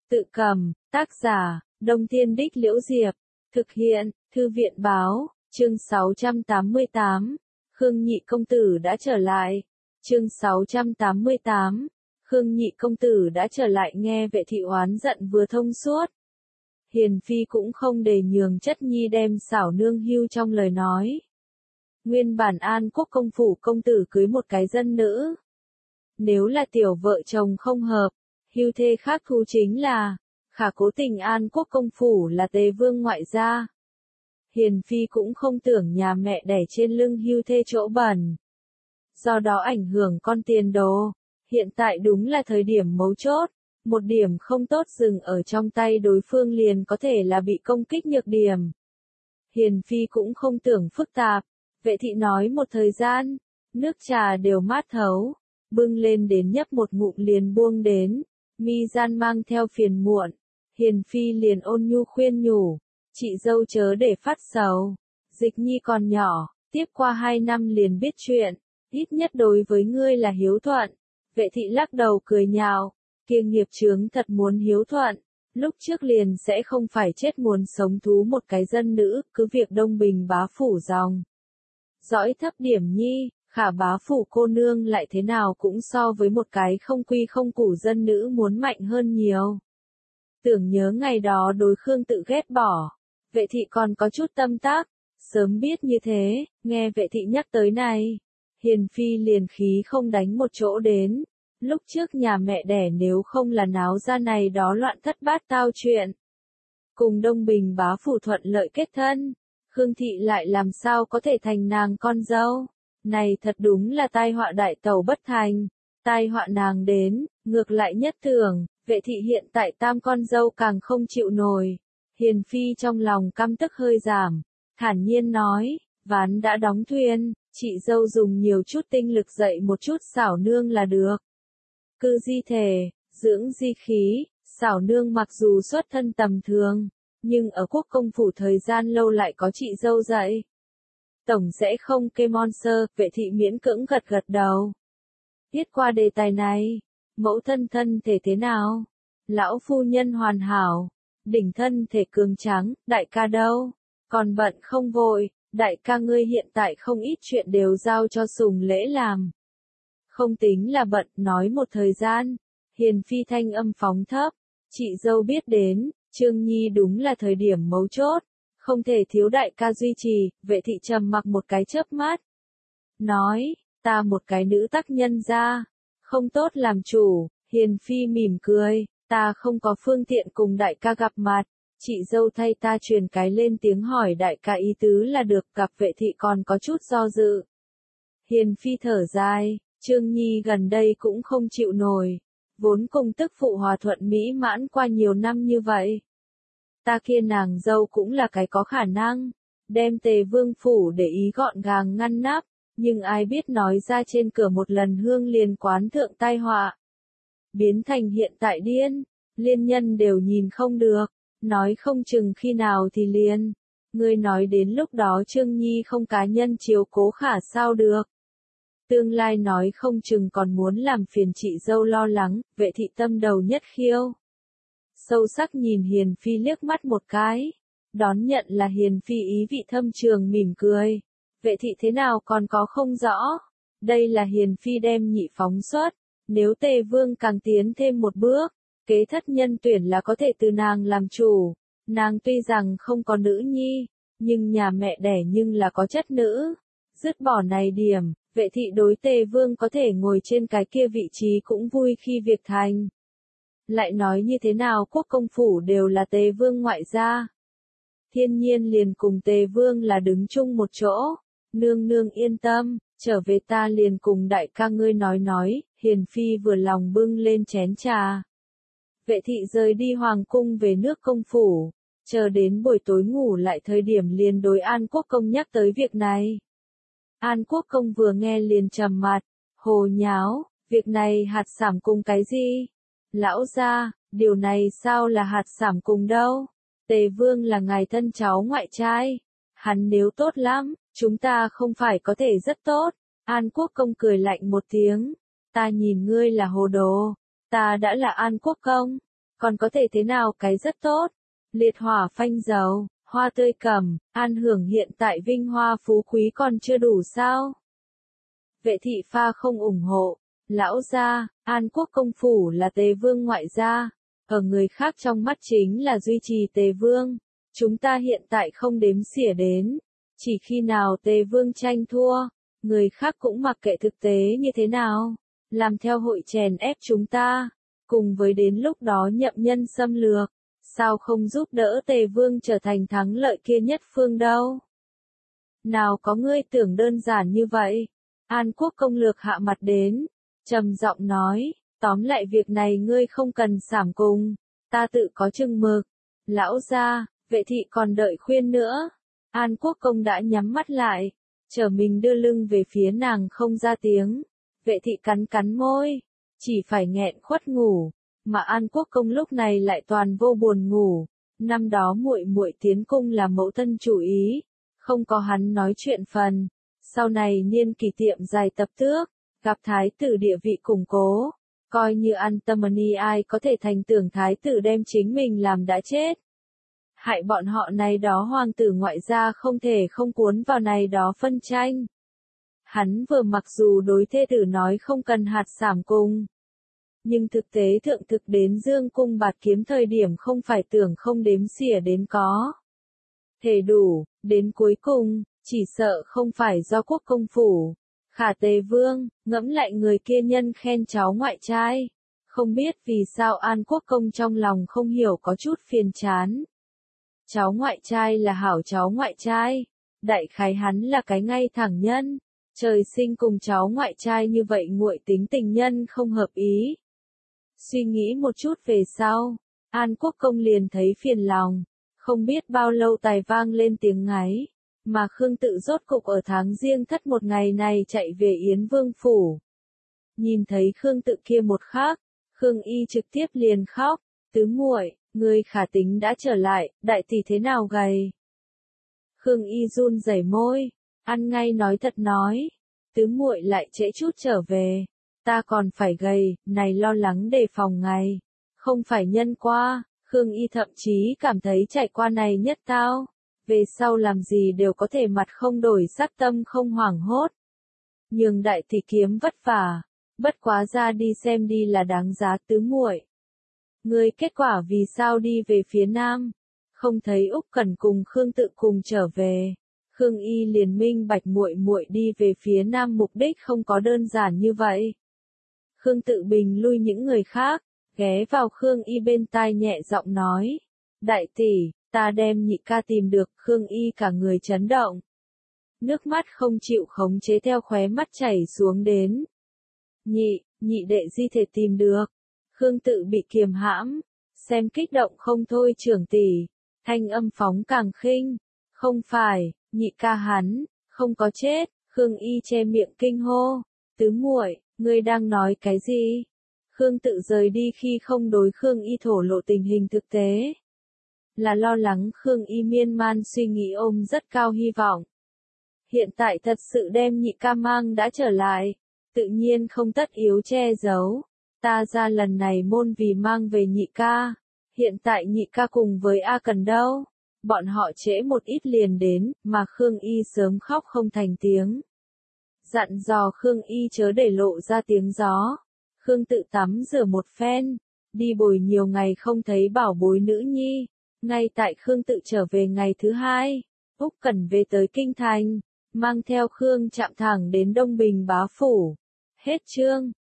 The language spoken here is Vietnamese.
Tự cầm, tác giả, Đông Thiên Đích Liễu Diệp, thực hiện, Thư viện Báo, chương 688, Khương Nhị Công Tử đã trở lại. Chương 688, Khương Nhị Công Tử đã trở lại. Nghe Vệ thị oán giận vừa thông suốt. Hiền Phi cũng không để nhường chất nhi đem xảo nương hưu trong lời nói. Nguyên bản An Quốc công phủ công tử cưới một cái dân nữ. Nếu là tiểu vợ chồng không hợp, hưu thê khác thu chính là, khả cố tình An Quốc công phủ là Tề Vương ngoại gia. Hiền Phi cũng không tưởng nhà mẹ đẻ trên lưng hưu thê chỗ bẩn. Do đó ảnh hưởng con tiền đồ, hiện tại đúng là thời điểm mấu chốt, một điểm không tốt dừng ở trong tay đối phương liền có thể là bị công kích nhược điểm. Hiền Phi cũng không tưởng phức tạp, Vệ thị nói một thời gian, nước trà đều mát thấu, bưng lên đến nhấp một ngụm liền buông đến, mi gian mang theo phiền muộn. Hiền Phi liền ôn nhu khuyên nhủ, chị dâu chớ để phát sầu, Dịch Nhi còn nhỏ, tiếp qua 2 năm liền biết chuyện, ít nhất đối với ngươi là hiếu thuận. Vệ thị lắc đầu cười nhạo, kia nghiệp chướng thật muốn hiếu thuận, lúc trước liền sẽ không phải chết muốn sống thú một cái dân nữ, cứ việc Đông Bình bá phủ dòng dõi thấp điểm nhi, khả bá phủ cô nương lại thế nào cũng so với một cái không quy không củ dân nữ muốn mạnh hơn nhiều. Tưởng nhớ ngày đó đối Khương tự ghét bỏ, Vệ thị còn có chút tâm tác, sớm biết như thế, nghe Vệ thị nhắc tới này, Hiền Phi liền khí không đánh một chỗ đến. Lúc trước nhà mẹ đẻ nếu không là náo ra này đó loạn thất bát tao chuyện. Cùng Đông Bình bá phủ thuận lợi kết thân, Khương thị lại làm sao có thể thành nàng con dâu. Này thật đúng là tai họa đại tẩu bất thành. Tai họa nàng đến, ngược lại nhất tưởng, Vệ thị hiện tại tam con dâu càng không chịu nổi. Hiền Phi trong lòng căm tức hơi giảm, thản nhiên nói, ván đã đóng thuyền, chị dâu dùng nhiều chút tinh lực dạy một chút xảo nương là được. Cư di thể, dưỡng di khí, xảo nương mặc dù xuất thân tầm thường, nhưng ở quốc công phủ thời gian lâu lại có chị dâu dạy. Tổng sẽ không kê mon sơ, Vệ thị miễn cưỡng gật gật đầu. Tiết qua đề tài này, mẫu thân thân thể thế nào? Lão phu nhân hoàn hảo, đỉnh thân thể cường tráng, đại ca đâu? Còn bận không vội, đại ca ngươi hiện tại không ít chuyện đều giao cho Sùng Lễ làm. Không tính là bận, nói một thời gian. Hiền Phi thanh âm phóng thấp, chị dâu biết đến, Trương Nhi đúng là thời điểm mấu chốt, không thể thiếu đại ca duy trì. Vệ thị trầm mặc một cái chớp mắt, nói, ta một cái nữ tác nhân ra, không tốt làm chủ. Hiền Phi mỉm cười, ta không có phương tiện cùng đại ca gặp mặt, chị dâu thay ta truyền cái lên tiếng hỏi đại ca ý tứ là được. Gặp Vệ thị còn có chút do dự. Hiền Phi thở dài, Trương Nhi gần đây cũng không chịu nổi, vốn cùng tức phụ hòa thuận mỹ mãn qua nhiều năm như vậy. Ta kia nàng dâu cũng là cái có khả năng, đem Tề Vương phủ để ý gọn gàng ngăn nắp, nhưng ai biết nói ra trên cửa một lần hương liền quán thượng tai họa. Biến thành hiện tại điên, liên nhân đều nhìn không được, nói không chừng khi nào thì liền. Ngươi nói đến lúc đó Trương Nhi không cá nhân chiếu cố khả sao được. Tương lai nói không chừng còn muốn làm phiền chị dâu lo lắng. Vệ thị tâm đầu nhất khiêu. Sâu sắc nhìn Hiền Phi liếc mắt một cái, đón nhận là Hiền Phi ý vị thâm trường mỉm cười. Vệ thị thế nào còn có không rõ, đây là Hiền Phi đem nhị phóng xuất, nếu Tề Vương càng tiến thêm một bước, kế thất nhân tuyển là có thể từ nàng làm chủ. Nàng tuy rằng không có nữ nhi, nhưng nhà mẹ đẻ nhưng là có chất nữ. Dứt bỏ này điểm, Vệ thị đối Tề Vương có thể ngồi trên cái kia vị trí cũng vui khi việc thành. Lại nói như thế nào quốc công phủ đều là Tề Vương ngoại gia. Thiên nhiên liền cùng Tề Vương là đứng chung một chỗ. Nương nương yên tâm, trở về ta liền cùng đại ca ngươi nói. Hiền Phi vừa lòng bưng lên chén trà. Vệ thị rời đi hoàng cung về nước công phủ, chờ đến buổi tối ngủ lại thời điểm liền đối An Quốc công nhắc tới việc này. An Quốc công vừa nghe liền trầm mặt, hồ nháo, việc này hạt sảm cùng cái gì? Lão gia, điều này sao là hạt sảm cùng đâu? Tề Vương là ngài thân cháu ngoại trai, hắn nếu tốt lắm, chúng ta không phải có thể rất tốt. An Quốc công cười lạnh một tiếng, ta nhìn ngươi là hồ đồ, ta đã là An Quốc công, còn có thể thế nào cái rất tốt. Liệt hỏa phanh dầu, hoa tươi cầm, an hưởng hiện tại vinh hoa phú quý còn chưa đủ sao? Vệ thị pha không ủng hộ. Lão gia, An Quốc công phủ là Tề vương ngoại gia, ở người khác trong mắt chính là duy trì Tề vương. Chúng ta hiện tại không đếm xỉa đến, chỉ khi nào Tề vương tranh thua, người khác cũng mặc kệ thực tế như thế nào, làm theo hội chèn ép chúng ta, cùng với đến lúc đó nhậm nhân xâm lược, sao không giúp đỡ Tề vương trở thành thắng lợi kia nhất phương đâu? Nào có ngươi tưởng đơn giản như vậy? An Quốc công lược hạ mặt đến, trầm giọng nói, tóm lại việc này ngươi không cần sảm cùng, ta tự có chừng mực. Lão gia, vệ thị còn đợi khuyên nữa. An Quốc công đã nhắm mắt lại, trở mình đưa lưng về phía nàng không ra tiếng. Vệ thị cắn cắn môi, chỉ phải nghẹn khuất ngủ, mà An Quốc công lúc này lại toàn vô buồn ngủ. Năm đó muội muội tiến cung là mẫu thân chủ ý, không có hắn nói chuyện phần. Sau này niên kỷ tiệm dài tập tước, gặp thái tử địa vị củng cố, coi như Antimony ai có thể thành tưởng thái tử đem chính mình làm đã chết. Hại bọn họ này đó hoàng tử ngoại gia không thể không cuốn vào này đó phân tranh. Hắn vừa mặc dù đối thê tử nói không cần hạt sảm cùng, nhưng thực tế thượng thực đến dương cung bạt kiếm thời điểm không phải tưởng không đếm xỉa đến có. Thể đủ, đến cuối cùng, chỉ sợ không phải do quốc công phủ. Khả Tề vương, ngẫm lại người kia nhân khen cháu ngoại trai. Không biết vì sao An Quốc công trong lòng không hiểu có chút phiền chán. Cháu ngoại trai là hảo cháu ngoại trai. Đại khái hắn là cái ngay thẳng nhân. Trời sinh cùng cháu ngoại trai như vậy nguội tính tình nhân không hợp ý. Suy nghĩ một chút về sau, An Quốc công liền thấy phiền lòng. Không biết bao lâu tài vang lên tiếng ngáy. Mà Khương Tự rốt cục ở tháng Giêng Thất một ngày này chạy về Yến Vương phủ. Nhìn thấy Khương Tự kia một khắc, Khương Y trực tiếp liền khóc, "Tứ muội, ngươi khả tính đã trở lại, đại tỷ thế nào gầy?" Khương Y run rẩy môi, ăn ngay nói thật nói, "Tứ muội lại trễ chút trở về, ta còn phải gầy, này lo lắng đề phòng ngày, không phải nhân qua." Khương Y thậm chí cảm thấy trải qua này nhất tao. Về sau làm gì đều có thể mặt không đổi sắc tâm không hoảng hốt. Nhường đại tỷ kiếm vất vả, bất quá ra đi xem đi là đáng giá tứ muội. Ngươi kết quả vì sao đi về phía nam? Không thấy Úc Cẩn cùng Khương Tự cùng trở về. Khương Y liền minh bạch muội muội đi về phía nam mục đích không có đơn giản như vậy. Khương Tự bình lui những người khác, ghé vào Khương Y bên tai nhẹ giọng nói, "Đại tỷ, ta đem nhị ca tìm được." Khương Y cả người chấn động. Nước mắt không chịu khống chế theo khóe mắt chảy xuống đến. Nhị đệ di thể tìm được. Khương Tự bị kiềm hãm, xem kích động không thôi trưởng tỷ, thanh âm phóng càng khinh. "Không phải, nhị ca hắn, không có chết." Khương Y che miệng kinh hô, "Tứ muội, ngươi đang nói cái gì?" Khương Tự rời đi khi không đối Khương Y thổ lộ tình hình thực tế. Là lo lắng Khương Y miên man suy nghĩ ôm rất cao hy vọng. Hiện tại thật sự đem nhị ca mang đã trở lại, tự nhiên không tất yếu che giấu. Ta ra lần này môn vì mang về nhị ca, hiện tại nhị ca cùng với A Cần đâu. Bọn họ trễ một ít liền đến, mà Khương Y sớm khóc không thành tiếng. Dặn dò Khương Y chớ để lộ ra tiếng gió. Khương Tự tắm rửa một phen, đi bồi nhiều ngày không thấy bảo bối nữ nhi. Ngay tại Khương Tự trở về ngày thứ hai, Úc Cẩn về tới kinh thành, mang theo Khương Trạm thẳng đến Đông Bình bá phủ. Hết chương.